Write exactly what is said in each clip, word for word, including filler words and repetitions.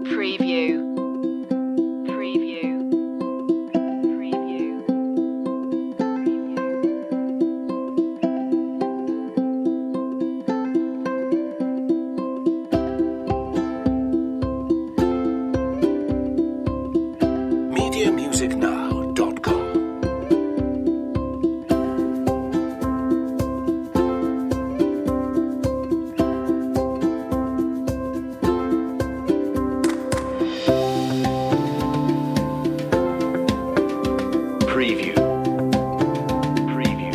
Preview. Preview. Preview. media music now dot com. Preview. Preview.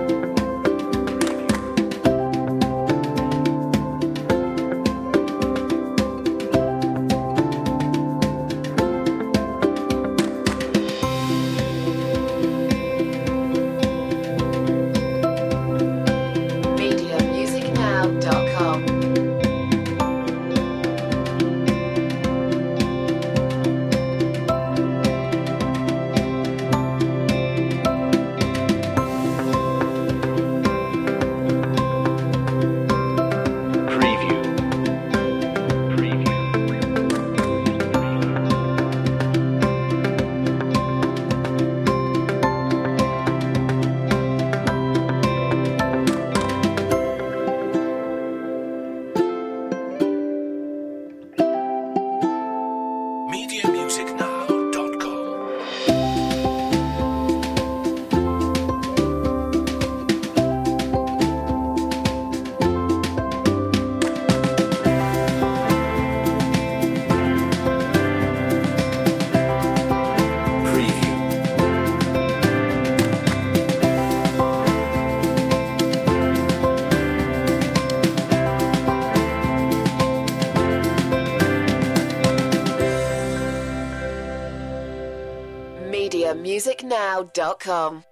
media music now dot com. Preview. Preview. media music now dot com. Preview. media music now dot com.